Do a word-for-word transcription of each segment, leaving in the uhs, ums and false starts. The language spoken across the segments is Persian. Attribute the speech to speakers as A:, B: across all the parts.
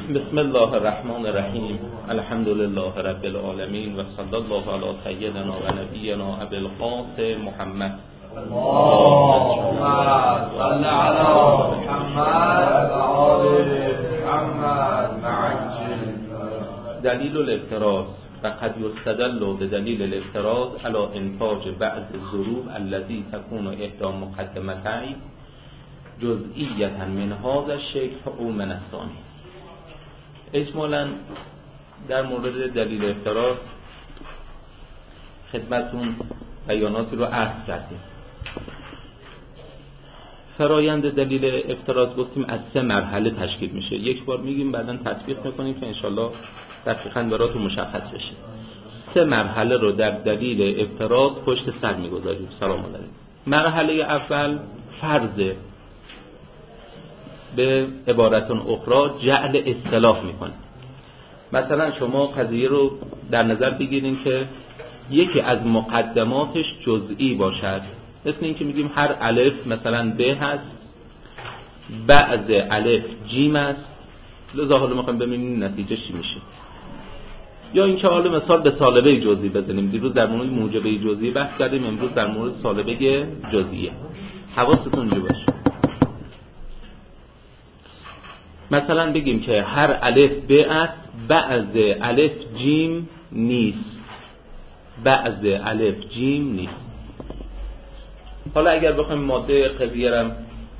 A: بسم الله الرحمن الرحیم. الحمد لله رب العالمین و صلی الله علی سیدنا و نبینا ابی القاسم محمد.
B: اللهم صل علی محمد و آل محمد معجل.
A: دلیل الافتراض و قد یستدل بدلیل الافتراض علی انتاج بعض الظروف التي تكون احدى مقدمتين جزئیة من هذا الشکل او من الثانی. اجمالاً در مورد دلیل افتراض خدمتون بیاناتی رو عرض کردیم. فرایند دلیل افتراض گفتیم از سه مرحله تشکیل میشه. یک بار میگیم بعداً تطبیق میکنیم که انشالله دقیقاً براتون مشخص بشه. سه مرحله رو در دلیل افتراض پشت سر میگذاریم. سلام علیکم. مرحله اول فرض، به عبارت اخرى جعل اصطلاح میکنه. مثلا شما قضیه رو در نظر بگیرین که یکی از مقدماتش جزئی باشد، مثل این که میگیم هر الف مثلا ب هست، بعض الف جیم است، لذا حالا میخوایم ببینیم نتیجه چی میشه. یا اینکه حالا مثال به سالبه جزئی بزنیم. دیروز در مورد موجبه جزئی بحث کردیم، امروز در مورد سالبه جزئیه. حواستون اونجا باشه. مثلا بگیم که هر الف ب است، بعض الف جیم نیست، بعض الف جیم نیست. حالا اگر بخوایم ماده قضیه رو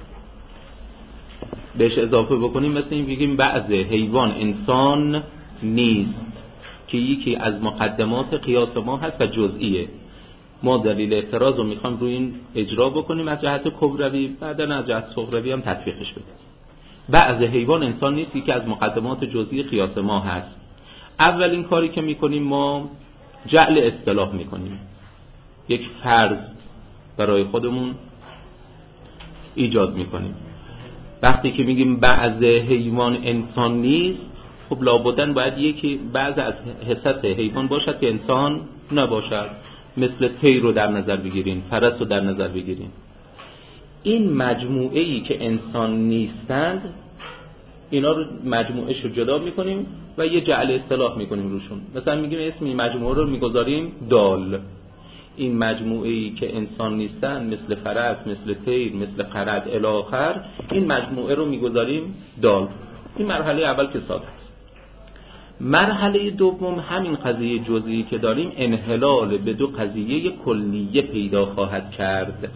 A: بهش اضافه بکنیم، مثل این بگیم بعض حیوان انسان نیست، که یکی از مقدمات قیاس ما هست و جزئیه. ما دلیل افتراض رو میخوایم روی این اجرا بکنیم از جهت کبروی، بعدن از جهت صغروی هم تطبیقش بدیم. بعض حیوان انسان نیست که از مقدمات جزئی قیاس ما هست. اولین کاری که میکنیم ما جعل اصطلاح میکنیم. یک فرض برای خودمون ایجاد میکنیم. وقتی که میگیم بعض حیوان انسان نیست، خب لابدن باید یکی بعض از حصت حیوان باشد که انسان نباشد. مثل طیر رو در نظر بگیریم، فرس رو در نظر بگیریم. این مجموعه ای که انسان نیستند، اینا رو مجموعه شو جدا میکنیم و یه جعل اصطلاح میکنیم روشون. مثلا میگیم اسم این مجموعه رو میگذاریم دال. این مجموعه ای که انسان نیستند، مثل فرس، مثل طیر، مثل قرد الی آخر، این مجموعه رو میگذاریم دال. این مرحله اول که ساده است. مرحله دوم همین قضیه جزئی که داریم انحلال به دو قضیه کلیه پیدا خواهد کرد،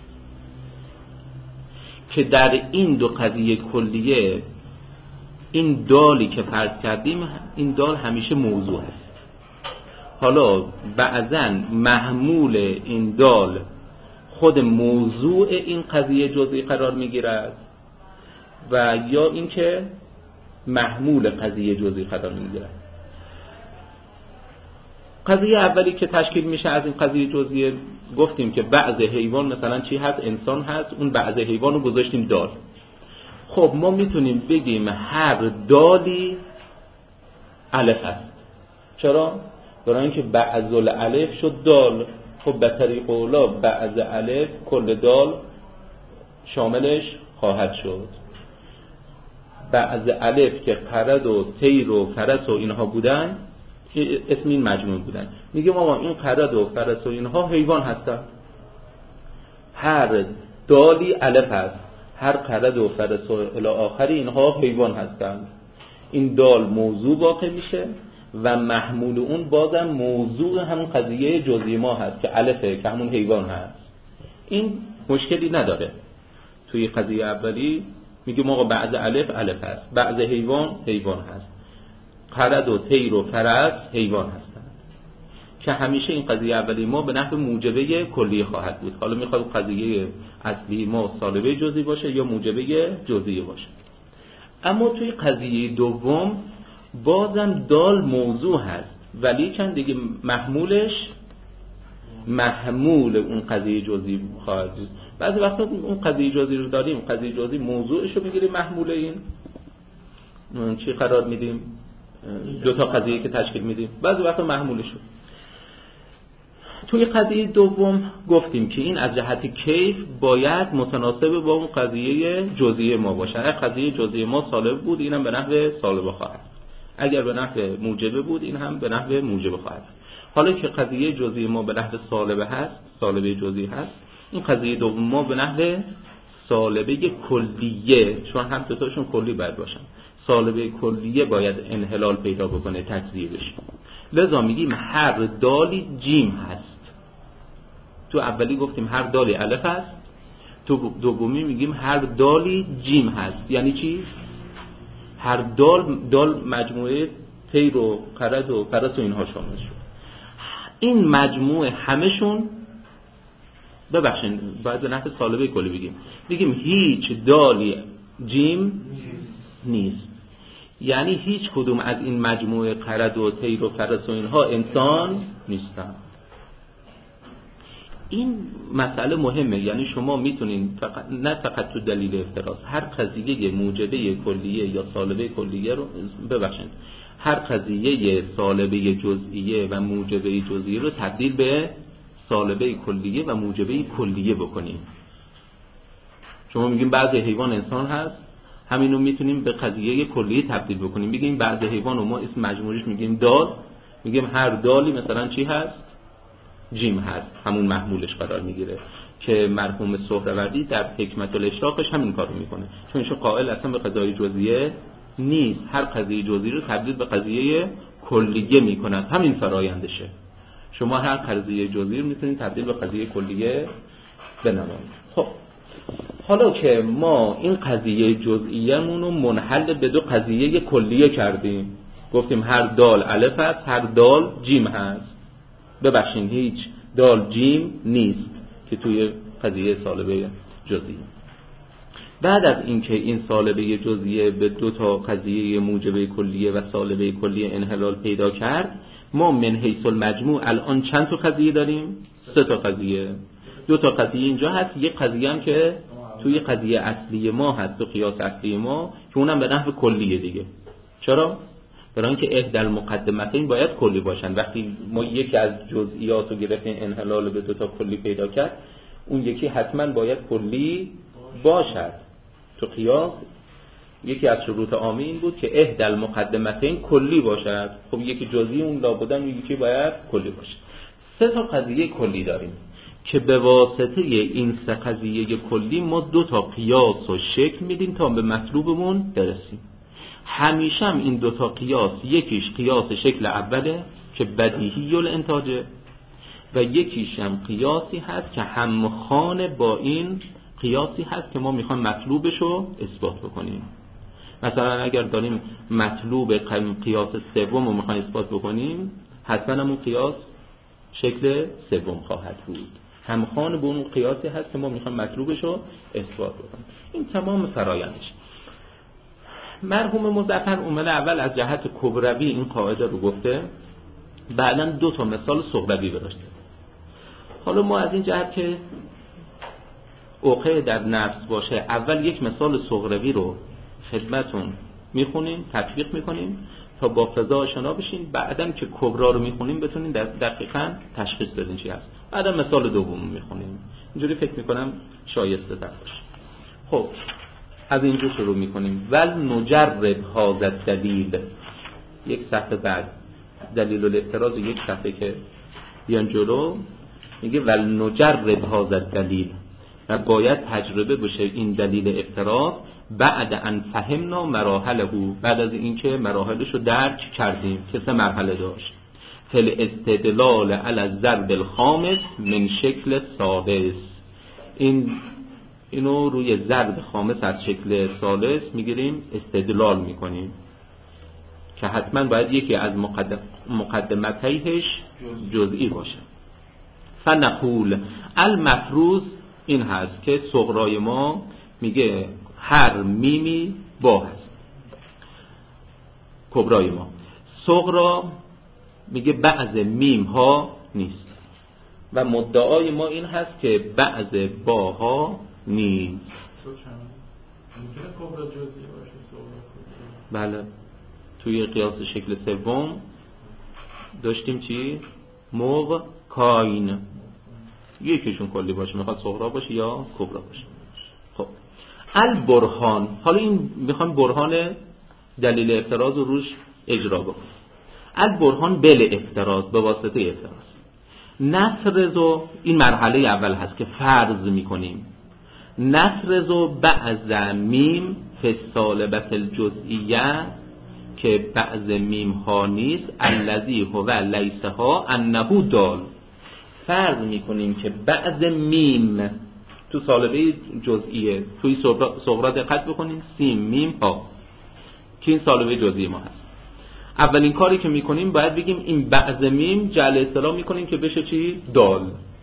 A: که در این دو قضیه کلیه این دالی که فرض کردیم، این دال همیشه موضوع است. حالا بعضاً محمول این دال خود موضوع این قضیه جزئی قرار میگیرد و یا اینکه محمول قضیه جزئی قرار میگیرد. قضیه اولی که تشکیل میشه از این قضیه جزئی، گفتیم که بعض حیوان مثلا چی هست؟ انسان هست. اون بعض حیوان رو گذاشتیم دال. خب ما میتونیم بگیم هر دالی الف هست. چرا؟ برای اینکه بعض الالف شد دال. خب به طریق اولا بعض الف کل دال شاملش خواهد شد. بعض الف که قرد و طیر و فرس و اینها بودن، اسم این مجموعه بودن. میگیم آقا این قرد و فرس و اینها حیوان هستن. هر دالی الف هست، هر قرد و فرس و الی آخری اینها حیوان هستند. این دال موضوع واقع میشه و محمول اون بازم موضوع همون قضیه جزئی ما هست که الفه، که همون حیوان هست. این مشکلی نداره. توی قضیه اولی میگیم آقا بعض الف الف هست، بعض حیوان حیوان هست، قرد و طیر و فرس حیوان هستند، که همیشه این قضیه اولی ما به نحو موجبه کلی خواهد بود. حالا میخواد قضیه اصلی ما سالبه جزئی باشه یا موجبه جزئی باشه. اما توی قضیه دوم بازم دال موضوع هست، ولی چند دیگه محمولش محمول اون قضیه جزئی خواهد بود. بعضی وقتا اون قضیه جزئی رو داریم، قضیه جزئی موضوعش رو میگیریم، محمول این چی قرار میدیم؟ دو تا قضیه که تشکیل میدیم. بعضی وقتا محمولش رو. توی قضیه دوم گفتیم که این از جهت کیف باید متناسب با اون قضیه جزئی ما باشه. اگر قضیه جزئی ما سالب بود اینم به نحو سالب خواهد، اگر به نحو موجبه بود این هم به نحو موجبه خواهد. حالا که قضیه جزئی ما به نحو سالبه هست، سالبه جزئی هست، این قضیه دوم ما به نحو سالبه کلیه، چون هم دو تاشون کلی باید باشن، سالبه کلیه باید انحلال پیدا بکنه، تجزیه بشه. لذا میگیم هر دالی جیم هست. تو اولی گفتیم هر دالی الف هست، تو دومی میگیم هر دالی جیم هست. یعنی چی؟ هر دال دال مجموعه تیر و قرد و فرس و اینها شامل شد. این مجموعه همشون، ببخشید باید به نحو سالبه کلی بگیم، بگیم هیچ دالی جیم نیست. یعنی هیچ کدوم از این مجموعه قرد و تیر و فرس و اینها انسان نیستن. این مسئله مهمه. یعنی شما میتونین فقط، نه فقط تو دلیل افتراض، هر قضیه موجبه کلیه یا سالبه کلیه رو ببخشید هر قضیه سالبه جزئیه و موجبه جزئیه رو تبدیل به سالبه کلیه و موجبه کلیه بکنیم. شما میگیم بعضی حیوان انسان هست، همینو میتونیم به قضیه کلیه تبدیل بکنیم. بگیم بعضی حیوان و ما اسم مجموعیش میگیم دال، میگیم هر دالی مثلا چی هست؟ جیم هست، همون محمولش قرار میگیره که مرحوم سهروردی در حکمت الاشراقش همین کارو میکنه، چون ایشون قائل اصلا به قضیه جزئیه نیست، هر قضیه جزئی رو تبدیل به قضیه کلیه میکنه. همین فرایندشه. شما هر قضیه جزئی رو میتونید تبدیل به قضیه کلیه بنمایید. خب حالا که ما این قضیه جزئیمون رو منحل به دو قضیه کلیه کردیم، گفتیم هر دال الف هست، هر دال جیم هست. ببخشید هیچ دال جیم نیست که توی قضیه سالبه جزئی. بعد از اینکه این سالبه جزئیه به دو تا قضیه موجبه کلیه و سالبه کلیه انحلال پیدا کرد، ما من حیث المجموع الان چند تا قضیه داریم؟ سه تا قضیه. دو تا قضیه اینجا هست، یک قضیه هم که توی قضیه اصلی ما هست، تو قیاس اصلی ما، که اونم به نحو کلیه دیگه. چرا؟ برای اینکه احدى المقدمتین باید کلی باشن. وقتی ما یکی از جزئیات رو گرفتیم انحلال به دو تا کلی پیدا کرد، اون یکی حتما باید کلی باشد. تو قیاس یکی از شروط عامی این بود که احدى المقدمتین کلی باشد. خب یکی جزئی اون لابدن، اون یکی باید کلی باشه. سه تا قضیه کلی داریم که به واسطه این سه قضیه کلی ما دو تا قیاس و شکل میدیم تا به مطلوبمون برسیم. همیشه هم این دو تا قیاس، یکیش قیاس شکل اوله که بدیهی الانتاجه و یکیش هم قیاسی هست که همخوان با این قیاسی هست که ما میخوایم مطلوبش رو اثبات بکنیم. مثلا اگر داریم مطلوب قیاس سوم رو میخوایم اثبات بکنیم، حتما همون قیاس شکل سوم خواهد بود، همخوان با اون قیاسی هست که ما میخوایم مطلوبش رو اثبات بکنیم. این تمام فرایندش. مرحوم مظفر اومده اول از جهت کبروی این قاعده رو گفته، بعداً دو تا مثال صغروی براشته. حالا ما از این جهت که اوقع در نفس باشه، اول یک مثال صغروی رو خدمتون میخونیم، تطبیق میکنیم تا با فضا آشنا بشین، بعداً که کبرا رو میخونیم بتونین دقیقاً تشخیص بدین چی هست. بعدا مثال دوم میخونیم. اینجوری فکر میکنم شایسته تر باشه. خب از اینجا شروع میکنیم. ول نجرب هذا الدلیل، یک صفحه بعد دلیل الاعتراض، یک صفحه که بیان جلو میگه ول نجرب هذا الدلیل، و باید تجربه بشه این دلیل اعتراض بعد ان فهمنا مراحله، بعد از اینکه مراحلش رو درک کردیم که سه مرحله داشت. فل استدلال علی الضرب الخامس من شکل سادس، این اینو روی ضرب خامس از شکل ثالث میگیریم استدلال میکنیم که حتما باید یکی از مقدم مقدمتیش جزئی باشه. فنقول المفروض این هست که صغرای ما میگه هر میمی با هست، کبرای ما صغرا میگه بعض میم ها نیست، و مدعای ما این هست که بعض باها نیست. بله توی قیاس شکل سوم داشتیم چی؟ موغ کاین، یکیشون کلی باشه، میخواد صغرا باشه یا کبرا باشه. خب البرهان، حالا این میخوام برهان دلیل افتراض رو روش اجرا بکنم. البرهان بل افتراض، به واسطه افتراض. نفرض، این مرحله اول هست که فرض میکنیم، نفرض بعض میم فی السالبة الجزئیه، که بعض میم ها نیست، الذی هو لیس ها انه دال. فرض میکنیم که بعض میم تو سالبه جزئیه، توی صغرا دقت بکنیم، سیم میم ها که این سالبه جزئی ما هست. اولین کاری که میکنیم باید بگیم این بعض میم جعل اصطلاح میکنیم که بشه چی؟ دال.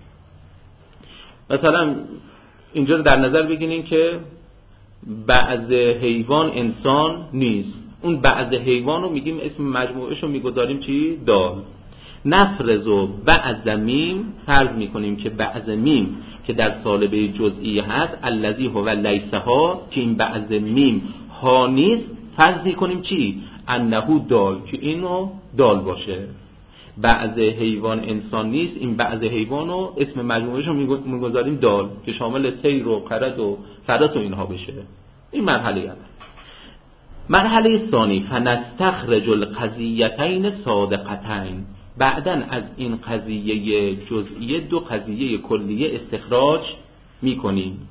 A: مثلا اینجا در نظر بگیریم که بعض حیوان انسان نیست، اون بعض حیوان رو میگیم اسم مجموعش رو میگذاریم چی؟ دال. نفرض و بعض میم، فرض میکنیم که بعض میم که در سالبه جزئی هست، الذی هو لیس ها، که این بعض میم ها نیست، فرض میکنیم چی؟ انه دال، که اینو دال باشه. بعض حیوان انسان نیست، این بعض حیوان رو اسم مجموعش رو میگذاریم دال، که شامل طیر و قرد و فرس و اینها بشه. این مرحله اول. مرحله ثانی، فنستخرج القضیتین صادقتین، بعداً از این قضیه جزئیه دو قضیه کلیه استخراج میکنیم.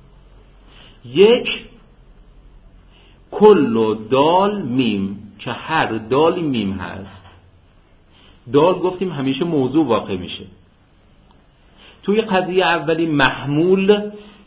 A: یک، کل دال میم، که هر دالی میم هست. دال گفتیم همیشه موضوع واقع میشه. توی قضیه اولی محمول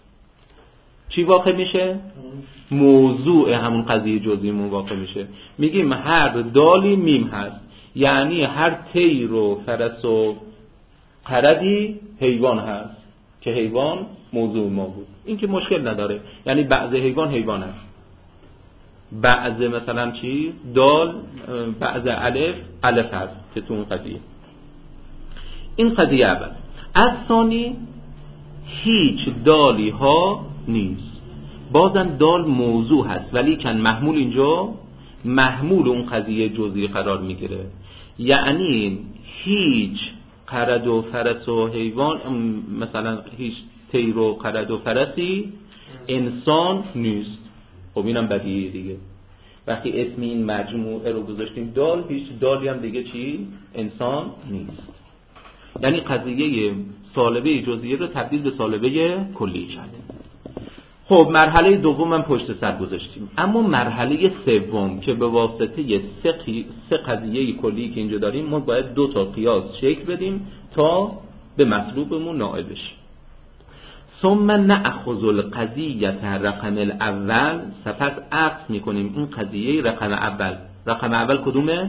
A: چی واقع میشه؟ موضوع همون قضیه جزئیمون واقع میشه. میگیم هر دالی میم هست، یعنی هر طیر و فرس و قردی حیوان هست، که حیوان موضوع ما بود. این که مشکل نداره، یعنی بعض حیوان حیوان هست، بعض مثلا چی؟ دال، بعض الف الف هست که تو اون قضیه. این قضیه اول. از ثانی، هیچ دالی ها نیست، بازم دال موضوع هست، ولی کن محمول اینجا محمول اون قضیه جزئی قرار میگیره. یعنی هیچ قرد و فرس و حیوان، مثلا هیچ طیر و قرد و فرسی انسان نیست. خب اینم بدیهیه دیگه، وقتی اسم این مجموعه رو گذاشتیم دال، هیچ دالی هم دیگه چی؟ انسان نیست. یعنی قضیه سالبه جزئیه رو تبدیل به سالبه کلی کردیم. خب مرحله دوم هم پشت سر گذاشتیم. اما مرحله سوم که به واسطه سه, سه قضیه کلی که اینجا داریم، ما باید دو تا قیاس شکل بدیم تا به مطلوبمون نائل بشیم. ثم نأخذ القضیه رقم الاول، سپس عکس میکنیم این قضیه رقم اول. رقم اول کدومه؟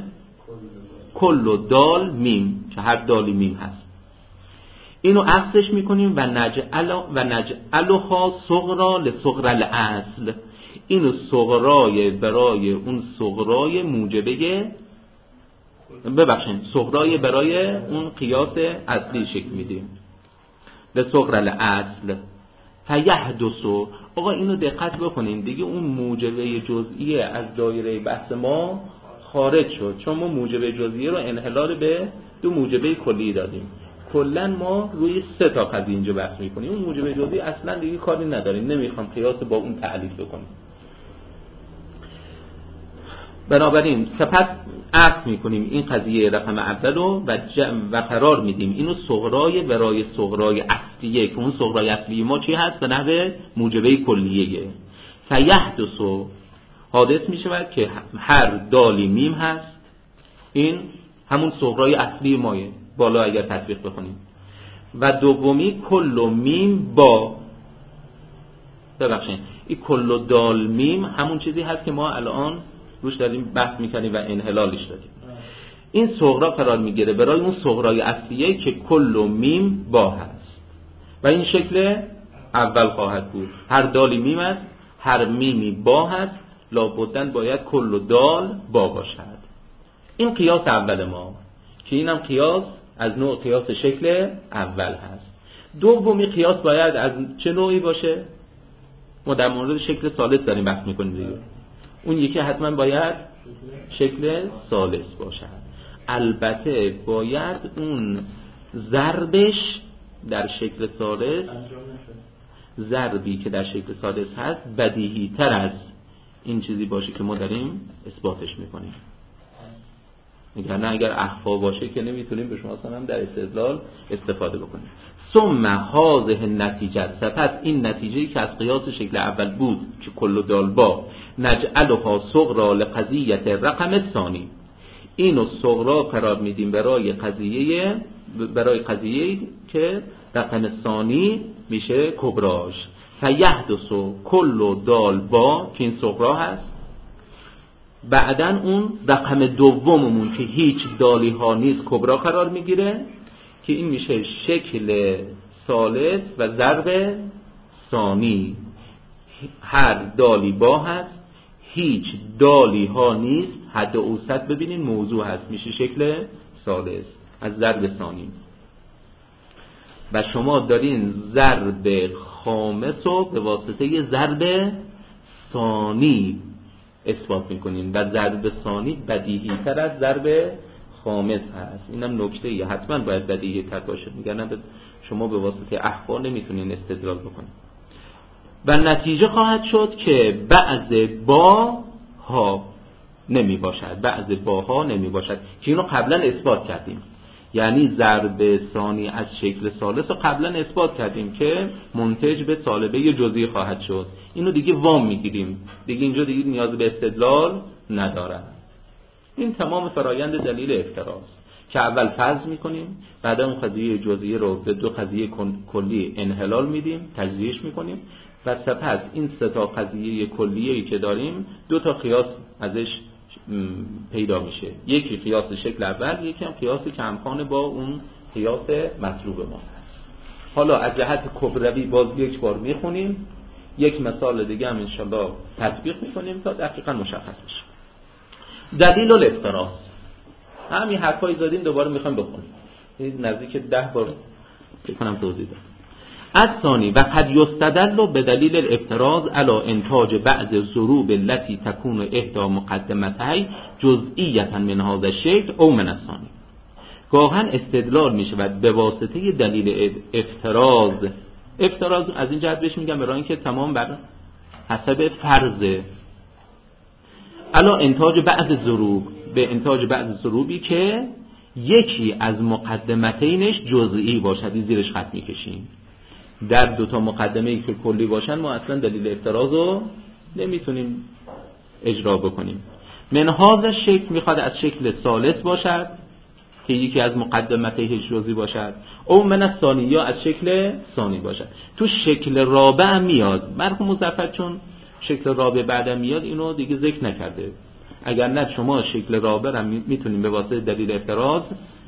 A: کل دال میم، که هر دالی میم هست. اینو عکسش میکنیم و نجعل و نجعلها صغرا لصغر الاصل، اینو صغرای برای اون صغرای موجبه، ببخشید صغرای برای اون قیاس اصلی شکل میدیم، لصغر الاصل. فیحدث، آقا اینو دقت بکنین دیگه، اون موجبه جزئیه از دایره بحث ما خارج شد، چون ما موجبه جزئیه رو انحلال به دو موجبه کلی دادیم. کلن ما روی سه تا قضیه اینجا بحث میکنیم، اون موجبه جزئی اصلا دیگه کاری نداریم، نمیخوام قیاس با اون تعلیل بکنیم. بنابراین سپس عکس میکنیم این قضیه رقم اول رو و, و قرار میدیم اینو صغرای برای صغرای اصلیه، که اون صغرای اصلی ما چی هست؟ به نحو موجبه کلیه. فیحدث، حادث میشود که هر دالی میم هست، این همون صغرای اصلی مایه بالا اگر تطبیق بکنیم. و دومی کل میم با، ببخشید این کل دال میم همون چیزی هست که ما الان روش داریم بحث میکنیم و انحلالش دادیم. این صغرا قرار میگیره برای اون صغرای اصلیه که کل میم با هست و این شکل اول خواهد بود. هر دالی میم است، هر میمی با هست، لابدن باید کل دال با باشد. این قیاس اول ما که اینم قیاس از نوع قیاس شکل اول هست. دومی قیاس باید از چه نوعی باشه؟ ما در مورد شکل ثالث داریم بحث میکنیم دیگه. اون یکی حتما باید شکل ثالث باشد. البته باید اون ضربش در شکل ثالث، ضربی که در شکل ثالث هست بدیهی تر از این چیزی باشه که ما داریم اثباتش میکنیم. اگر نه اگر اخفا باشه که نمیتونیم به شما اصلا هم در استدلال استفاده بکنیم. ثم هذه نتیجه، سپس این نتیجه‌ای که از قیاس شکل اول بود که کل دالبا نجعلها صغرا لقضیه رقم الثانی، اینو صغرا قرار میدیم برای قضیه برای قضیه که رقم ثانی میشه کبراش. فیحدث کل دالبا که این صغرا هست، بعدن اون رقم دوممون که هیچ دالی ها نیست کبرا قرار میگیره که این میشه شکل ثالث و ضرب ثانی. هر دالی با هست، هیچ دالی ها نیست، حد اوسط ببینین موضوع هست، میشه شکل ثالث از ضرب ثانی. و شما دارین ضرب خامس رو به واسطه ضرب ثانی اثبات میکنین و ضرب ثانی بدیهی تر از ضرب خامس هست. اینم نکته ایه، حتما باید بدیهی تر باشه، میگن شما به واسطه اخبار نمیتونین استدلال بکنین. و نتیجه خواهد شد که بعض با ها نمی باشد، بعض با ها نمی باشد که اینو قبلا اثبات کردیم. یعنی ضرب ثانی از شکل ثالث رو قبلا اثبات کردیم که منتج به طالبه جزئی خواهد شد. اینو دیگه وام میگیریم، دیگه اینجا دیگه نیاز به استدلال نداره. این تمام فرایند دلیل افتراض که اول فرض میکنیم، بعد اون قضیه جزئی رو به دو قضیه کلی انحلال میدیم، تجزیهش میکنیم و سپس این سه تا قضیه کلیه‌ای که داریم دو تا قیاس ازش پیدا میشه. یکی قیاس شکل اول، یکی هم قیاسی که همخوان با اون قیاس مطلوب ما. حالا از جهت کبروی باز یک بار میخونیم، یک مثال دیگه هم انشالله تطبیق میکنیم تا دقیقا مشخص بشه. دلیل الافتراض، همین حرفایی زدیم دوباره میخوایم بخونیم، نزدیک ده بار فکر کنم توضیح دادم. از ثانی و قد یستدل به دلیل الافتراض علی انتاج بعض ضروب التي تكون احدى مقدمتي جزئیه من هذا الشکل او من الثانی. گاهن استدلال میشه و به واسطه دلیل افتراض، افتراض از این جهت بهش میگم برای اینکه تمام بر حسب فرضه، علی انتاج بعض ضروب، به انتاج بعض ضروبی که یکی از مقدمتینش جزئی باشد، زیرش خط میکشیم. در دو تا مقدمه‌ای که کلی باشن ما اصلا دلیل افتراض رو نمیتونیم اجرا بکنیم. من هذا شکل میخواد از شکل ثالث باشد که یکی از مقدمتیش جزئی باشد، او من الثانی یا از شکل ثانی باشد. تو شکل رابع هم میاد، مرحوم مظفر چون شکل رابع بعدم میاد اینو دیگه ذکر نکرده. اگر نه شما شکل رابع هم میتونیم به واسطه دلیل افتراض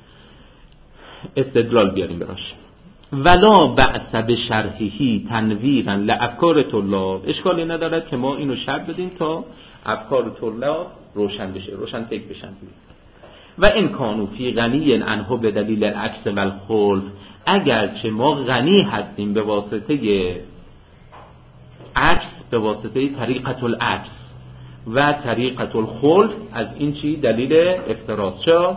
A: استدلال بیاریم براش. ولا بعث بشرحه تنویرا لافکار طلاب، اشکالی ندارد که ما اینو شرح بدیم تا افکار طلاب روشن بشه، روشن فکر بشن. و این کانو فی غنی عنه به دلیل العکس و الخلف، اگرچه ما غنی هستیم به واسطه عکس، به واسطه طریقت العکس و طریقت الخلف از این چی دلیل افتراض. چرا؟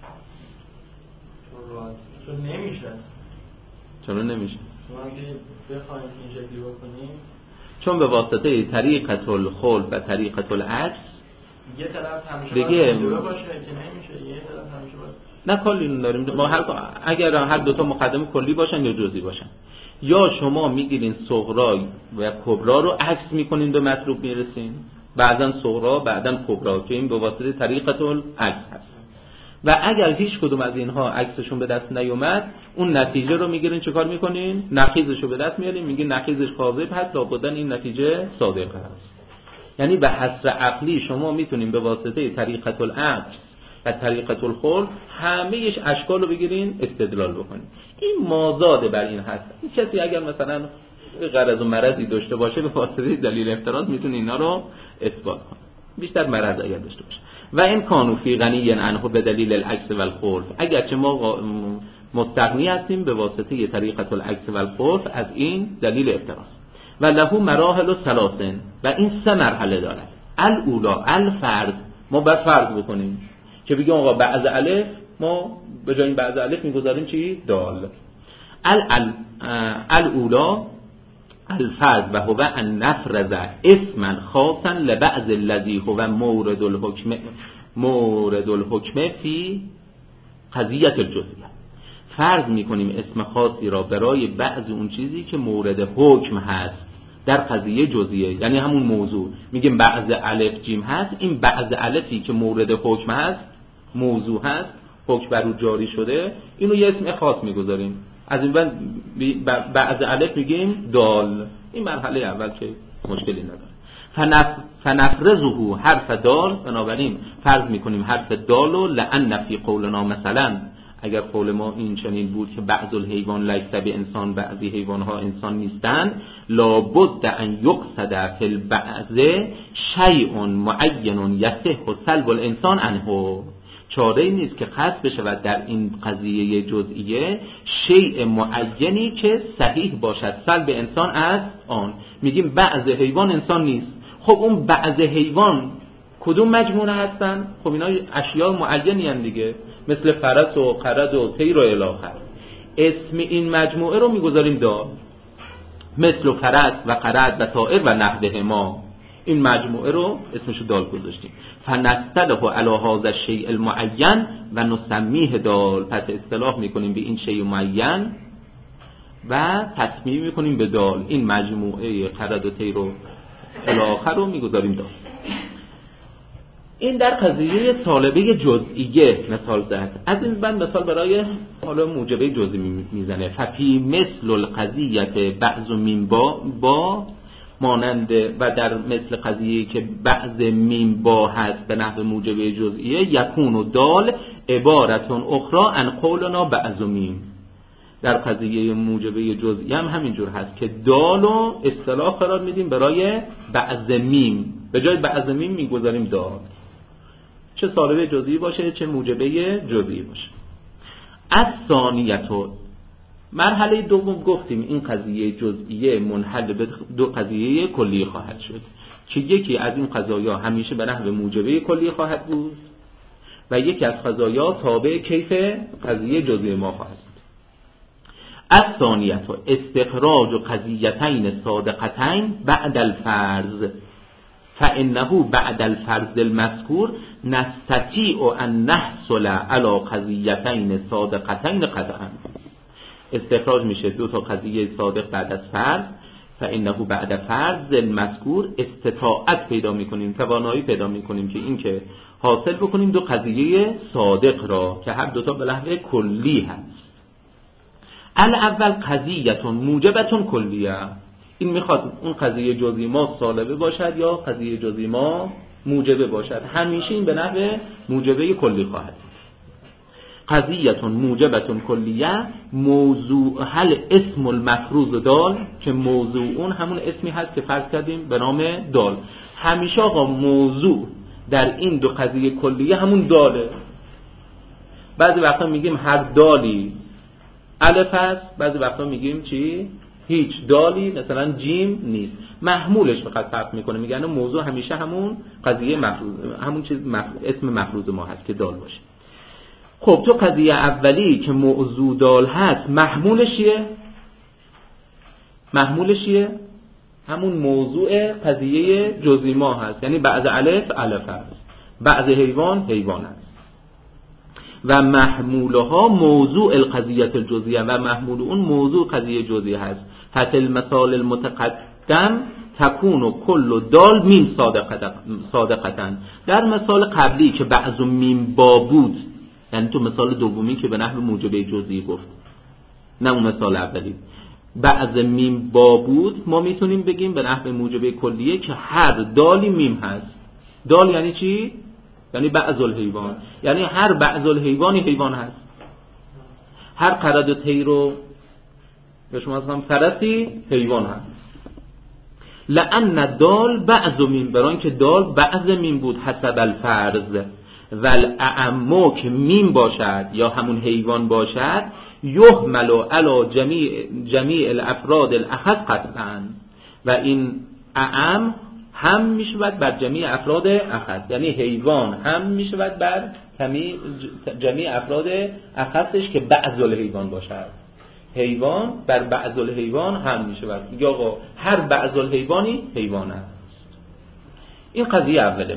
B: چون نمیشه.
A: چون نمیشه.
B: شما اگه بخواید این شکلی بکنیم،
A: چون به واسطه طریقت الخلف و طریقت العکس
B: یه طرف همیشه
A: دیگه
B: باشه که نمیشه، یه طرف همیشه باشه.
A: نه کلی داریم ما هر اگر هر دو تا مقدمه کلی باشن یا جزئی باشن، یا شما میگیرین صغرا و کبرا رو عکس میکنین به مطلوب میرسین، بعدن صغرا بعدن کبرا که این به واسطه طریقت العکس هست. و اگر هیچ کدوم از اینها عکسشون به دست نیومد، اون نتیجه رو میگیرین چیکار میکنین؟ نقیضش رو به دست میارین، میگین نقیضش کاذب هست، لابد این نتیجه صادق هست. یعنی به حسب عقلی شما میتونین به واسطه طریقت العکس و طریقت الخلف همه‌اش اشکال رو بگیرین استدلال بکنین. این مازاد بر این هست. این کسی اگر مثلا غرض و مرضی داشته باشه به واسطه دلیل افتراض میتونه اینا رو اثبات کنه، بیشتر مرض اگر داشته باشه. و این کانو فی غنی عنه به دلیل العکس و الخلف، اگرچه ما مستغنی هستیم به واسطه طریقت العکس و الخلف از این دلیل افتراض. و له مراحل و ثلاثن، و این سه مرحله داره. الاولا الفرض، ما باید فرض بکنیم که بگیم آقا بعض الف ما به جای این بعض الف میگذاریم چی؟ دال. ال ال الاولا الفرض و هو ان نفرض اسما خاصا لبعض الذي هو مورد الحکم مورد الحکم فی قضیه الجزئیه. فرض میکنیم اسم خاصی را برای بعض اون چیزی که مورد حکم هست در قضیه جزئیه، یعنی همون موضوع. میگیم بعض الف جیم هست، این بعض الفی که مورد حکم هست، موضوع هست، حکم بر او جاری شده، اینو یه اسم خاص میگذاریم. از این بعض الف میگیم دال. این مرحله اول که مشکلی نداره. فنف فنفرضه حرف دال، بنابراین فرض میکنیم حرف دالو لأن فی قولنا مثلا اگر قول ما این چنین بود که بعض الحیوان لیس به انسان، بعضی حیوان ها انسان نیستند، لابد ان یقصد فی البعض شیء معین یصح سلب الانسان عنه. چاره ای نیست که قصد بشود در این قضیه جزئیه شیء معینی که صحیح باشد سلب انسان از آن. میگیم بعض حیوان انسان نیست، خب اون بعض حیوان کدوم مجموعه هستن؟ خب اینا اشیاء معینی هستند دیگه، مثل فرس و قرد و طیر و الی آخر. اسم این مجموعه رو میگذاریم دال، مثل فرس و قرد و طائر و نحوه ما. این مجموعه رو اسمشو دال گذاشتیم. فنستله علی هذا الشیء المعین و نسمیه دال. پس اصطلاح میکنیم به این شیء معین و تسمیه میکنیم به دال. این مجموعه قرد و طیر و الی آخر رو میگذاریم دال. این در قضیه طالبه جزئیه مثال زد. از این بند مثال برای حالا موجبه جزئی میزنه. ففی مثل القضیه بعض میم با با مانند و در مثل قضیه که بعض میم با هست به نحو موجبه جزئیه، یکون و دال عبارتون اخرى عن قولنا بعض میم. در قضیه موجبه جزئیه هم همینجور هست که دالو اصطلاح قرار میدیم برای بعض میم، به جای بعض میم میگذاریم دال، چه طالبه جزئی باشه چه موجبه جزئی باشه. از ثانیتو مرحله دوم گفتیم این قضیه جزئیه منحل به دو قضیه کلی خواهد شد که یکی از این قضایا همیشه به نحو موجبه کلی خواهد بود و یکی از قضایا تابع کیف قضیه جزئی ما خواهد بود. از ثانیتو استخراج قضیتین صادقتین بعد الفرض فإنه بعد الفرض المذکور نستطيع ان نحصل على قضیتین صادقتین قطعا. استخراج میشه دو تا قضیه صادق بعد از فرض، فإنه بعد فرض المذکور استطاعت پیدا میکنیم، توانایی پیدا میکنیم که این که حاصل بکنیم دو قضیه صادق را که هر دوتا به لحاظ کلی هست. الاول قضیتون موجبتون کلیه. این میخواد اون قضیه جزئی ما سالبه باشد یا قضیه جزئی ما موجبه باشد، همیشه این به نحو موجبه کلی خواهد. قضیتون موجبتون کلیه موضوع هل اسم المفروض دال، که موضوع اون همون اسمی هست که فرض کردیم به نام دال. همیشه آقا موضوع در این دو قضیه کلیه همون داله. بعضی وقتا میگیم هر دالی الف هست، بعضی وقتا میگیم چی؟ هیچ دالی مثلا جیم نیست. محمولش فقط فرق میکنه، میگن موضوع همیشه همون قضیه مفروض، همون چیز مفروض، اسم مفروض ما هست که دال باشه. خب تو قضیه اولی که موضوع دال هست محمولش چیه؟ محمولش چیه؟ همون موضوع قضیه جزئی ما هست، یعنی بعض الف الف هست، بعض حیوان حیوان هست. و محمولها موضوع القضیه الجزئیه و محمول اون موضوع قضیه جزئی هست. حتی المثال المتقدم تکون کل دال میم صادقتن. در مثال قبلی که بعض میم با بود، یعنی تو مثال دومی که به نحو موجبه جزئی گفت، نه اون مثال اولی، بعض میم با بود، ما میتونیم بگیم به نحو موجبه کلیه که هر دالی میم هست. دال یعنی چی؟ یعنی بعض الحیوان، یعنی هر بعض الحیوانی حیوان هست. هر قرد و طیر و به شما هم فرسی حیوان هست. لأن دال بعض میم، برای که دال بعض میم بود حسب الفرض. والاعم که میم باشد یا همون حیوان باشد یحمل علی جمیع جمیع الافراد الاخذ قطعا، و این اعم هم میشود بر جمیع افراد اخذ، یعنی حیوان هم میشود بر جمیع جمیع افراد اخصش که بعض الحیوان باشد. حیوان بر بعض الحیوان هم میشه بر یا آقا هر بعض الحیوانی حیوان است. این قضیه اوله.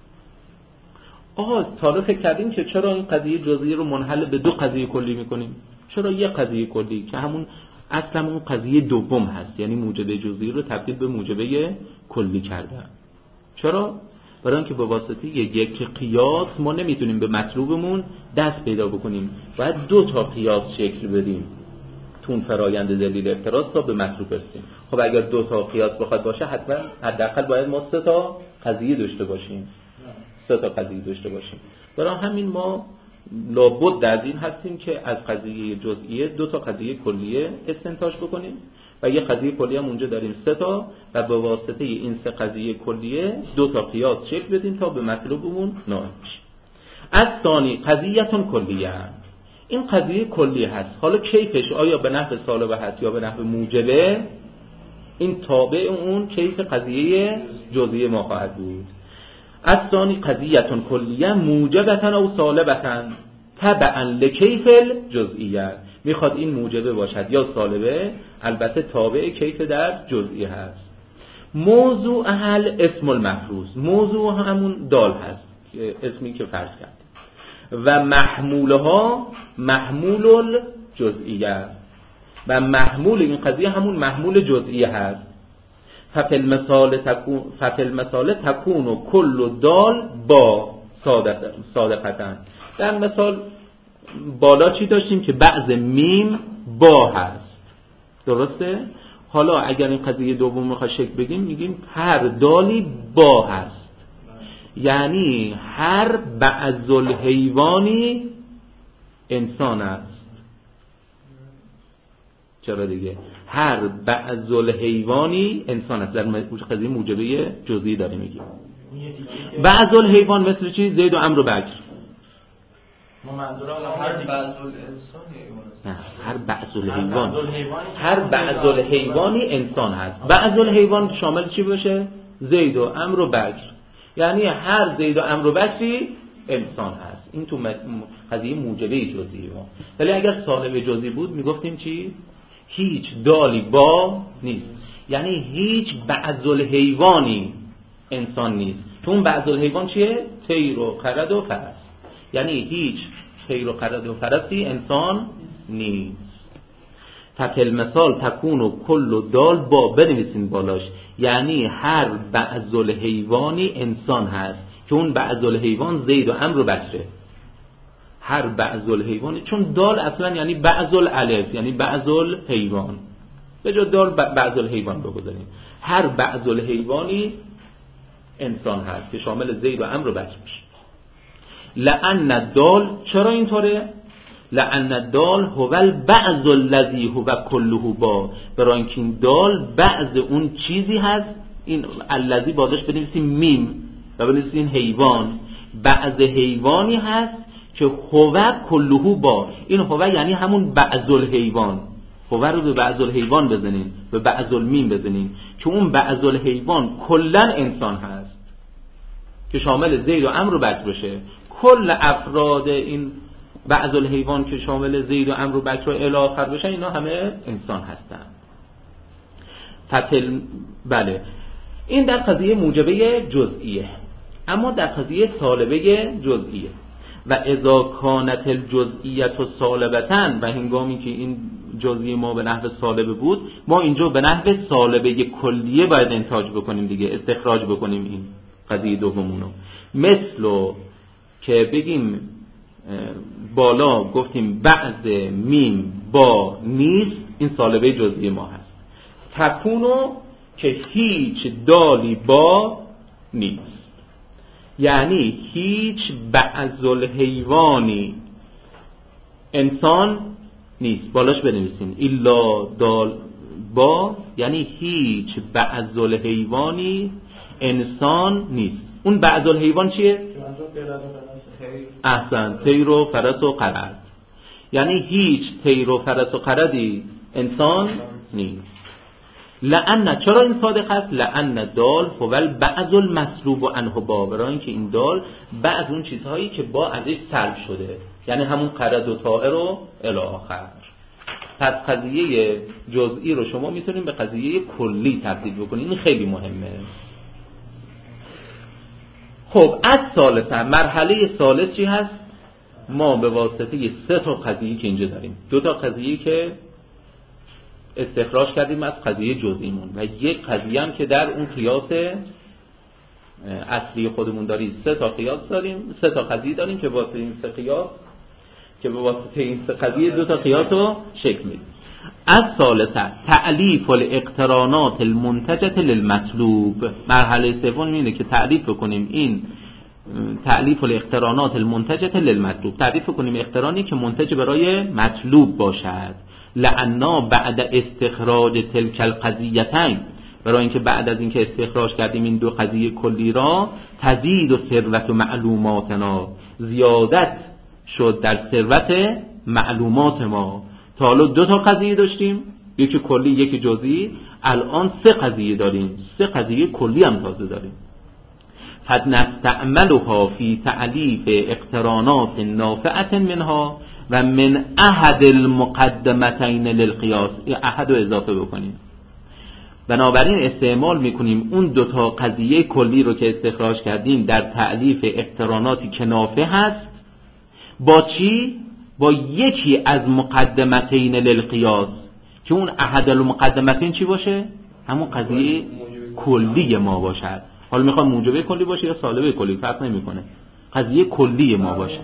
A: آقا تا فکر کردیم که چرا این قضیه جزئی رو منحل به دو قضیه کلی میکنیم؟ چرا یه قضیه کلی که همون اصلا اون قضیه دوم هست، یعنی موجبه جزئی رو تبدیل به موجبه کلی کردن؟ چرا؟ برای اینکه به واسطه یک قیاس ما نمیتونیم به مطلوبمون دست پیدا بکنیم، باید دو تا قیاس شکل بدیم تون فرایند دلیل افتراض تا به مطلوب برسیم. خب اگر دو تا قیاس بخواد باشه حتما حداقل باید ما سه تا قضیه داشته باشیم سه تا قضیه داشته باشیم. برای همین ما لابد در این هستیم که از قضیه جزئیه دو تا قضیه کلیه استنتاج بکنیم و یه قضیه کلیه هم اونجا داریم سه تا و به واسطه این سه قضیه کلیه دو تا قیاس شکل بدیم تا به مطلوبمون نائل بشیم. از ثانی قضیه‌تون کلیه، این قضیه کلی هست. حالا کیفش آیا به نحو سالبه هست یا به نحو موجبه، این تابع اون کیف قضیه جزئیه ما خواهد بود. از ثانی قضیه‌تون کلیه موجبتن او سالبتن تبعا لکیف الجزئیه، میخواد این موجبه باشد یا سالبه، البته تابع کیف در جزئیه هست. موضوع اهل اسم المفروض، موضوع همون دال هست اسمی که فرض کرد و محمولها محمول الجزئیه و محمول این قضیه همون محمول جزئیه هست. ففل مثال تکون ففل مثال تکون و کل دال با صادقتن. در مثال بالا چی داشتیم که بعض میم با هست، درسته؟ حالا اگر این قضیه دوم میخواد شکل بدیم میگیم هر دالی با هست، یعنی هر بعض الحیوانی انسان است. چرا دیگه؟ هر بعض الحیوانی انسان است. در قضیه موجبه جزئی داره میگیم. بعض الحیوان مثل چی؟ زید و عمرو و بکر.
B: ما منظورم هر بعض الانسان
A: نه، هر بعض الحیوان، هر بعض الحیوانی انسان هست. بعض الحیوان شامل چی باشه؟ زید و عمرو و بکر، یعنی هر زید و عمرو و بکری انسان هست. این تو قضیه موجبه جزئی ما. ولی اگر سالب جزئی بود میگفتیم چی؟ هیچ دالی با نیست، یعنی هیچ بعض الحیوانی انسان نیست. تو اون بعض الحیوان چیه؟ طیر و قرد و فرس، یعنی هیچ طیر و قرد و فرسی انسان نیست. تکل مثال تکون و کل و دال با بنویسین بالاش، یعنی هر بعض الحیوانی انسان هست که اون بعض الحیوان زید و عمرو و بکره. هر بعض الحیوانی، چون دال اصلا یعنی بعض الالف، یعنی بعض الحیوان، به جای دال بعض الحیوان بگذاریم. هر بعض الحیوانی انسان هست که شامل زید و عمرو و بکر میشه. لأن الدال، چرا اینطوره؟ لأن الدال هو البعض الذی هو كله با، برای اینکه این دال بعض اون چیزی هست. این الذی بازش بنویسیم میم و بنویسیم حیوان، بعض حیوانی هست که هو کله با. این هو یعنی همون بعض الحیوان، هو رو به بعض الحیوان بزنین، به بعض المیم بزنین که اون بعض الحیوان کلا انسان هست که شامل زید و عمرو و بکر بشه. کل افراد این بعض الحیوان که شامل زید و عمرو و بکر و الی آخر بشن اینا همه انسان هستن. فتل بله، این در قضیه موجبه جزئیه. اما در قضیه سالبه جزئیه و اذا کانت الجزئیه سالبتن، و هنگامی که این جزئی ما به نحو سالبه بود، ما اینجا به نحو سالبه کلیه باید انتاج بکنیم دیگه، استخراج بکنیم این قضیه دومونو. مثل که بگیم بالا گفتیم بعض میم با نیست، این سالبه جزئی ما هست. تکونو که هیچ دالی با نیست، یعنی هیچ بعض الحیوانی انسان نیست. بالاش بنویسین الا دال با، یعنی هیچ بعض الحیوانی انسان نیست. اون بعض الحیوان چیه؟ احسن، طیر و فرس و قرد، یعنی هیچ طیر و فرس و قردی انسان نیست. لأن چرا این صادق است؟ لأن دال هو بعض المسلوب عنه با، برای اینکه این دال بعض اون چیزهایی که با ازش سلب شده، یعنی همون قرض و طائر و الی آخر. پس قضیه جزئی رو شما میتونید به قضیه کلی تبدیل بکنید. این خیلی مهمه. خب از ثالثه، مرحله ثالث چی هست؟ ما به واسطه سه تا قضیه که اینجا داریم، دو تا قضیه که استخراج کردیم از قضیه جزئیمون و یک قضیه هم که در اون قیاس اصلی خودمون داریم، سه تا قیاس داریم، سه تا قضیه داریم که واسطه این سه قیاس که به واسطه این سه قضیه دو تا قیاس رو شکل میدیم. از ثالثه تعلیف الاقترانات المنتجه للمطلوب. مرحله سوم اینه که تعریف بکنیم این تعلیف الاقترانات المنتجه للمطلوب، تعریف بکنیم اقترانی که منتج برای مطلوب باشد. لعنا بعد استخراج تلک القضیتین، برای اینکه بعد از اینکه استخراج کردیم این دو قضیه کلی را، تزید و ثروت و معلوماتنا، زیادت شد در ثروت معلومات ما. تا حالا دو تا قضیه داشتیم، یکی کلی یکی جزئی، الان سه قضیه داریم، سه قضیه کلی هم تازه داریم. قد نستعملها فی تعلیف اقترانات نافعه منها و من احد المقدمتین للقیاس. این احد رو اضافه بکنیم، بنابراین استعمال میکنیم اون دوتا قضیه کلی رو که استخراج کردیم در تعلیف اقتراناتی که نافع هست. با چی؟ با یکی از مقدمتین للقیاس که اون احد المقدمتین چی باشه؟ همون قضیه کلی ما باشد. حالا میخوام موجبه کلی باشه یا سالبه کلی فرق نمیکنه، قضیه کلی ما باشه.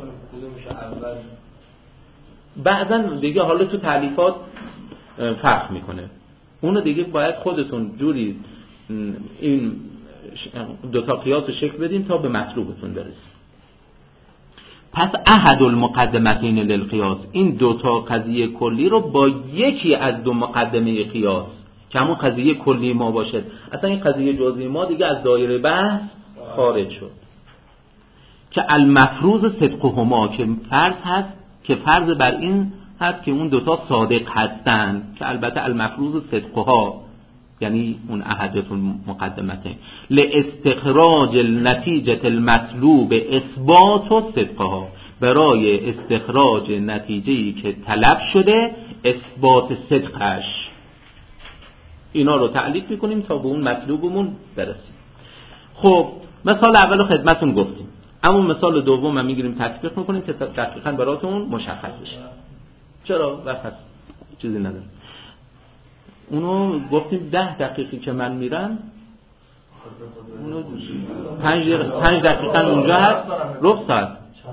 A: بعضا دیگه حالا تو تعلیفات فرق میکنه، اونو دیگه باید خودتون جوری این دوتا قیاس رو شکل بدین تا به مطلوبتون برسید. پس احد المقدمتین للقیاس، این دوتا قضیه کلی رو با یکی از دو مقدمه قیاس که همون قضیه کلی ما باشد، اصلا این قضیه جزئی ما دیگه از دایره بحث خارج شد، که المفروض صدقهما، که فرض هست که فرض بر این هست که اون دوتا صادق هستند، که البته المفروض صدقها یعنی اون احدتون مقدمته لاستخراج النتیجه المطلوب اثبات و صدقها، برای استخراج نتیجه‌ای که طلب شده اثبات صدقش. اینا رو تعلیف میکنیم تا به اون مطلوبمون برسیم. خب مثال اول خدمتون گفتیم، اما مثال دوم هم میگیریم تطبیق میکنیم که دقیقاً براتون مشخص بشه. چرا؟ وقت چیزی نداره. اونو گفتیم ده دقیقی که من میرم، اونو پنج دقیقه پنج دقیقاً اونجا هست، ربع ساعت.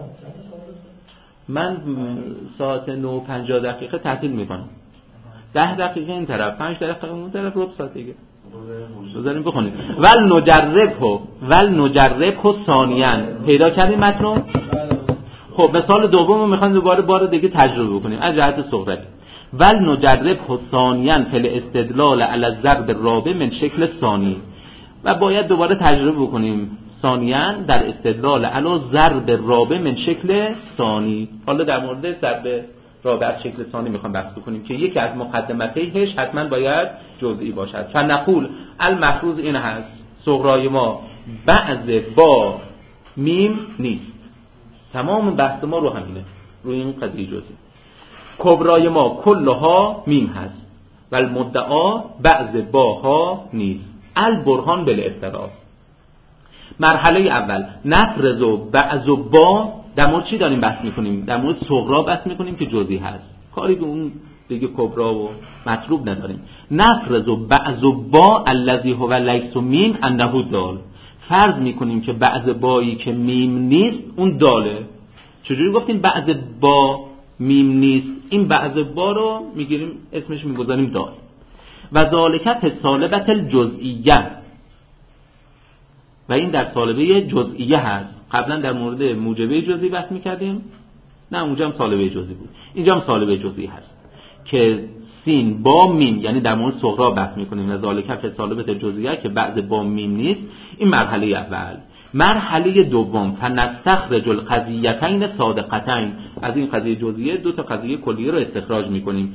A: من ساعت نه و پنجاه دقیقه تعطیل میکنم، ده دقیقه این طرف، پنج دقیقه اون طرف، ربع ساعت دیگه بذاریم بخونیم. ول نجربه ول نجربه ثانیاً. پیدا کردیم متن؟ خب مثال دومو میخوایم دوباره بار دیگه تجربه بکنیم از جهت صغری. ول نجربه ثانیاً فل استدلال علی الضرب الرابع من شکل ثانی، و باید دوباره تجربه بکنیم ثانیاً در استدلال علی ضرب الرابع من شکل ثانی. حالا در مورد ضرب رابع از شکل ثانی میخوام بحث بکنیم که یکی از مقدماتیش حتما باید جزئی باشد. فنقول المفروض این هست، صغرای ما بعض با میم نیست. تمام بحث ما رو همینه، روی این قضیه جزئی. کبرای ما کلها میم هست و المدعا بعض باها نیست. البرهان بالافتراض. مرحله اول نفرض و بعض و با. در مورد چی داریم بحث میکنیم؟ در مورد صغرا بحث میکنیم که جزئی هست، کاری به اون دیگه کبرا و مطلوب نداریم. نفرض و بعض و با الذی هو لیس میم انه دال. فرض میکنیم که بعض بایی که میم نیست اون داله. چجوری گفتیم بعض با میم نیست؟ این بعض با رو میگیریم اسمش میگذاریم دال. و ذالک فی الصالبة الجزئیه، و این در صالبه جزئیه هست. قبلا در مورد موجبه جزئی بحث میکردیم، نه اونجا هم صالبه جزئی بود، اینجا هم صالبه جزئی هست که سین با میم، یعنی در مورد صغرا بحث میکنیم. و ذالک فی الصالبة الجزئیه که بعض با میم نیست. این مرحله اول. مرحله دوم فنستخرج القضیتین صادقتین. از این قضیه جزئیه دو تا قضیه کلیه رو استخراج میکنیم.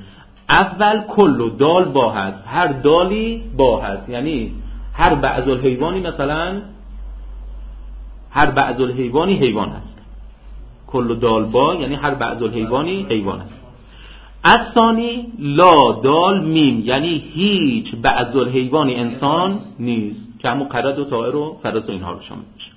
A: اول کل و دال با هست، هر دالی با هست، یعنی هر بعض الحیوانی مثلا هر بعض الحیوانی حیوان هست. کل و دال با یعنی هر بعض الحیوانی حیوان هست. الثانی لا دال میم یعنی هیچ بعض الحیوانی انسان نیست که همون قرد و طائر و فرس و اینها رو شامل میشه.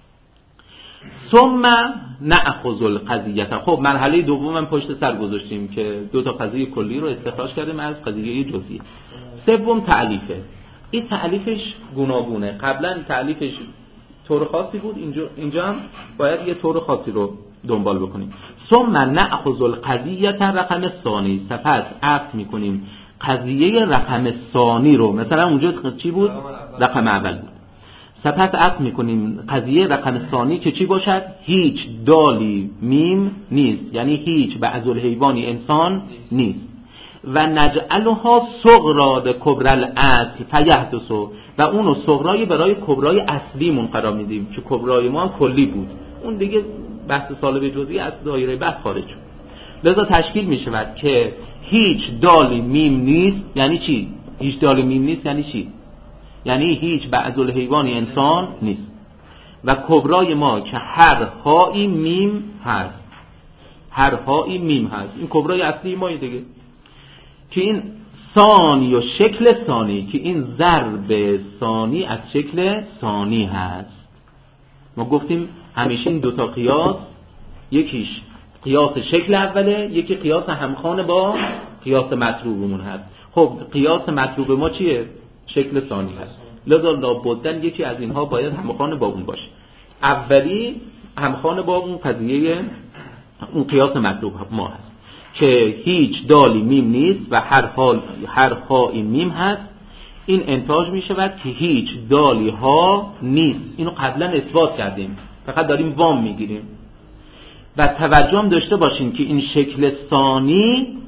A: ثم نأخذ القضیه. خب مرحله دوم هم پشت سر گذاشتیم که دو تا قضیه کلی رو استخراج کردیم از قضیه جزئی. سوم تعلیفه. این تعلیفش گوناگونه. قبلا تعلیفش طور خاصی بود، اینجا اینجا هم باید یه طور خاصی رو دنبال بکنیم. ثم نأخذ القضیه رقم ثانی. سپس عقد میکنیم قضیه رقم ثانی رو، مثلا اونجا چی بود؟ رقم اول بود. سپس عقد میکنیم قضیه رقم ثانی که چی باشد؟ هیچ دالی میم نیست، یعنی هیچ بعض الحیوانی انسان نیست. و نجعلها صغرا کبرى الاصل فیحدث، و اونو صغرای برای کبرای اصلیمون قرار میدیم که کبرای ما هم کلی بود، اون دیگه بحث سالب جزئی از دایره بحث خارج شد. لذا تشکیل میشود که هیچ دالی میم نیست. یعنی چی؟ هیچ دالی میم نیست یعنی چی؟ یعنی هیچ بعض الحیوانی انسان نیست. و کبرای ما که هر هایی میم هست، هر هایی میم هست، این کبرای اصلی ما دیگه. که این ثانی و شکل ثانی، که این ضرب ثانی از شکل ثانی هست. ما گفتیم همیشه این دوتا قیاس، یکیش قیاس شکل اوله، یکی قیاس همخوان با قیاس مطلوبمون هست. خب قیاس مطلوب ما چیه؟ شکل ثانی هست. لذا لابدن یکی از اینها باید همخوان با اون باشه. اولی همخوان با اون قضیه اون قیاس مطلوب ما هست که هیچ دالی میم نیست و هر حال هر هایی میم هست. این انتاج می شود که هیچ دالی ها نیست. اینو قبلا اثبات کردیم، فقط داریم وام می گیریم. و توجه هم داشته باشین که این شکل ثانی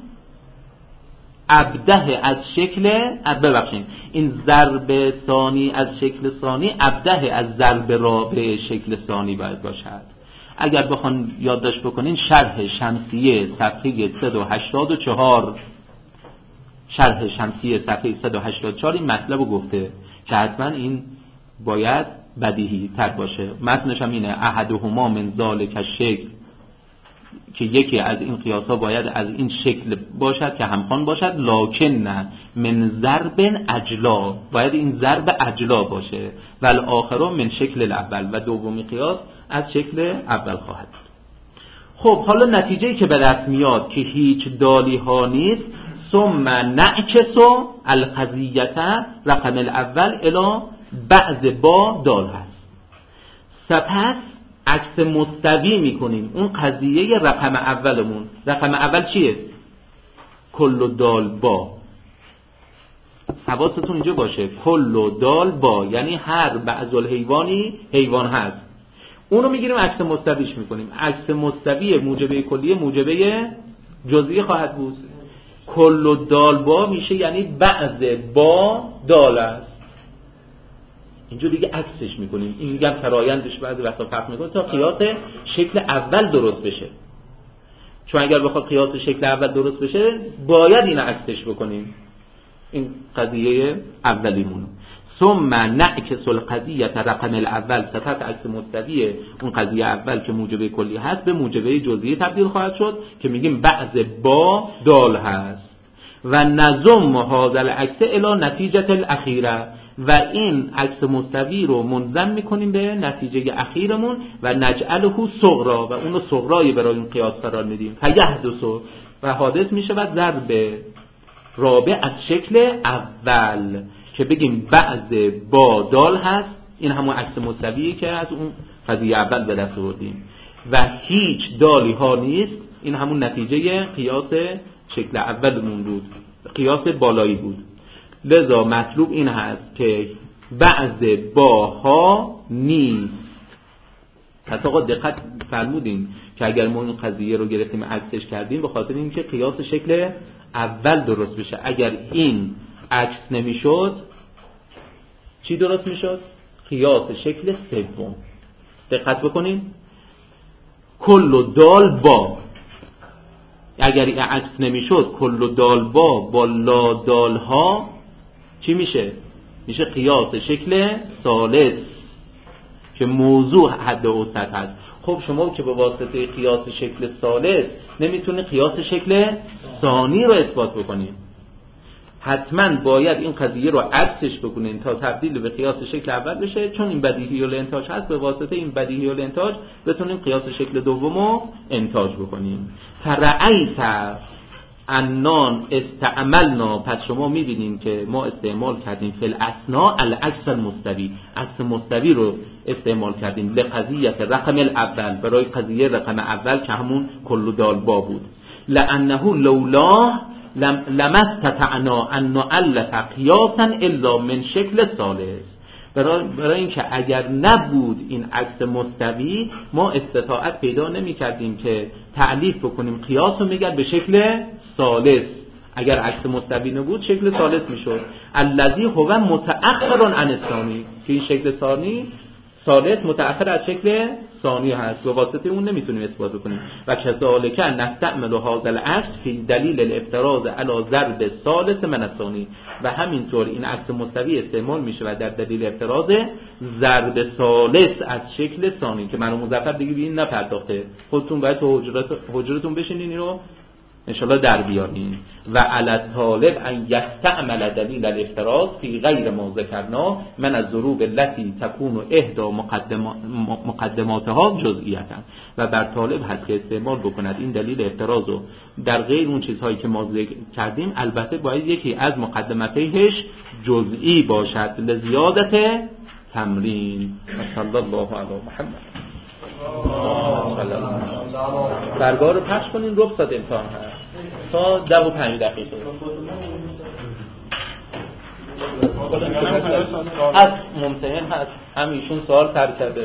A: ابده از شکل ببخشید این ضرب ثانی از شکل ثانی ابده از ضرب رابع شکل ثانی باید باشد. اگر بخوان یادداشت بکنین شرح شمسیه صفحه صد و هشتاد و چهار، شرح شمسیه صفحه صد و هشتاد و چهار این مطلب رو گفته که حتما این باید بدیهی تر باشه. متنش هم اینه احدهما من ذالک الشکل، که یکی از این قیاس ها باید از این شکل باشد که همخوان باشد، لکن نه من ضرب اجلا، باید این ضرب اجلا باشه، و الاخر من شکل الاول، و دومی قیاس از شکل اول خواهد. خب حالا نتیجه‌ای که به دست میاد که هیچ دالی ها نیست، ثم نعکس القضیه رقم الاول الی بعض با دال هست. سپس عکس مستوی میکنیم اون قضیه رقم اولمون. رقم اول چیه؟ کل و دال با. حواستون اینجا باشه، کل و دال با یعنی هر بعض الحیوانی حیوان هست. اونو میگیریم عکس مستویش میکنیم. عکس مستوی موجبه کلیه موجبه جزئی خواهد بود. کل و دال با میشه یعنی بعض با دال است. اینجا دیگه عکسش میکنیم. این میگم فرایندش بعضی وقتا فرق میکنه تا قیاس شکل اول درست بشه. چون اگر بخواد قیاس شکل اول درست بشه باید این عکسش بکنیم. این قضیه اولیمون. ثم نعکس القضیه رقم الاول، سپس عکس مستوی اون قضیه اول که موجبه کلی هست به موجبه جزئی تبدیل خواهد شد که میگیم بعض با دال هست. و نظم هذا العکس الی نتیجه الاخیره، و این عکس مستوی رو منظم میکنیم به نتیجه اخیرمون و نجعله صغرا، و اون رو صغرایی برای این قیاس قرار میدیم. فیحدث، و حادث میشه و ضرب رابع از شکل اول که بگیم بعض با دال هست. این همون عکس مستویی که از اون قضیه اول به دست آوردیم. و هیچ دالی ها نیست. این همون نتیجه قیاس شکل اولمون بود، قیاس بالایی بود. لذا مطلوب این هست که بعض باها نیست. پس آقا دقت فرمودین که اگر ما این قضیه رو گرفتیم عکسش کردیم به خاطر اینکه قیاس شکل اول درست بشه. اگر این عکس نمیشد چی درست میشد؟ قیاس شکل سوم. دقت بکنین، کل و دال با، اگر این عکس نمیشد کل و دالبا با لا دالها چی میشه؟ میشه قیاس شکل ثالث که موضوع حد اوسط هست. خب شما که به واسطه قیاس شکل ثالث نمیتونی قیاس شکل ثانی رو اثبات بکنید، حتما باید این قضیه رو عکسش بکنین تا تبدیل به قیاس شکل اول بشه، چون این بدیهی الانتاج هست. به واسطه این بدیهی الانتاج بتونیم قیاس شکل دوم رو انتاج بکنیم. فرعیت انان استعملنا، پس شما میبینیم که ما استعمال کردیم فی الاسنا العکس المستوی، عکس مستوی رو استعمال کردیم لقضیه رقم الاول، برای قضیه رقم اول که همون کل دالبا بود. لانه لولاه لم لمستطعنا ان نؤلف قیاسا الا من شکل ثالث، برای برای اینکه اگر نبود این عکس مستوی ما استطاعت پیدا نمی کردیم که تعلیف بکنیم قیاس رو میگن به شکل ثالث. اگر عکس مستوی نبود شکل ثالث میشد. الذی هو متأخر عن الثانی، که این شکل ثانی ثالث متأخر از شکل ثانی هست، به واسطه اون نمیتونیم اثبات کنیم. و کذالک نستعمل هذا العکس فی دلیل الافتراض علی ضرب ثالث من الثانی، و همینطور این عکس مستوی استعمال میشه و در دلیل افتراض ضرب ثالث از شکل ثانی که من مظفر دیگه به این نپرداخته. خودتون باید تو حجرات حجرتون بشینین اینو انشالله در بیارین. و علی الطالب ان یستعمل دلیل الافتراض فی غیر ما ذکرنا من الضروب التي تكون احدى مقدماتها جزئیه، و بر طالب هست که استعمال بکند این دلیل افتراض رو در غیر اون چیزهایی که ما ذکر کردیم، البته باید یکی از مقدماتش جزئی باشد لزیادت تمرین. صلی الله علی محمد. برگاه رو پخش کنین، رخصت امتحان هست تا ده و پنج دقیقه از ممتحن هست، همیشون سوال تر کرده.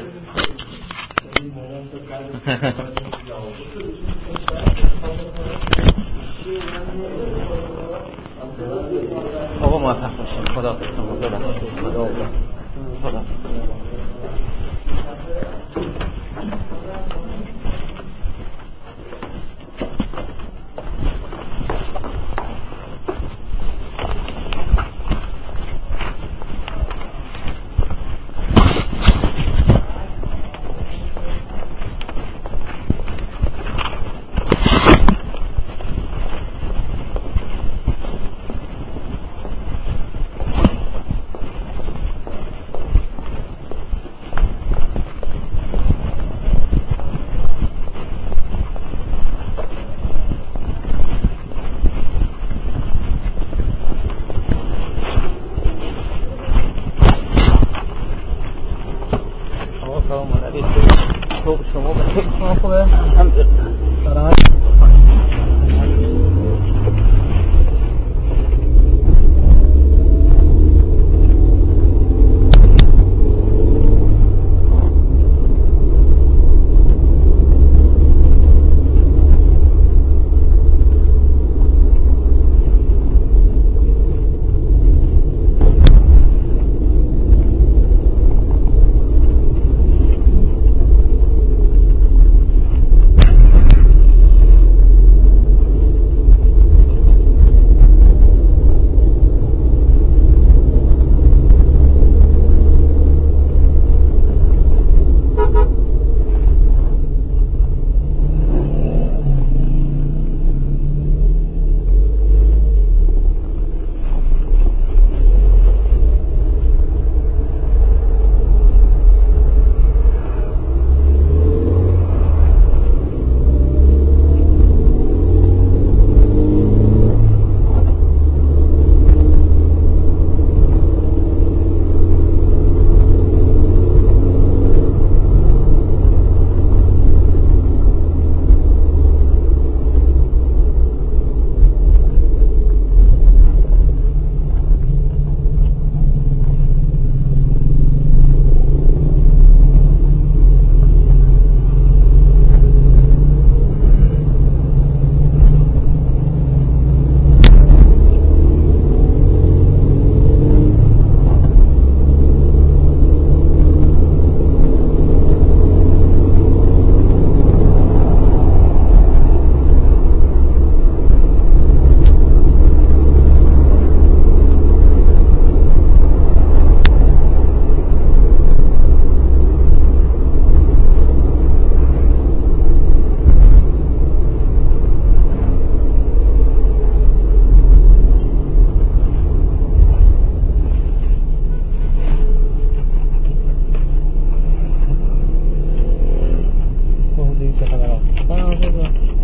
A: آقا موفق باشید. خدا حافظ. خدا خدا
C: کنه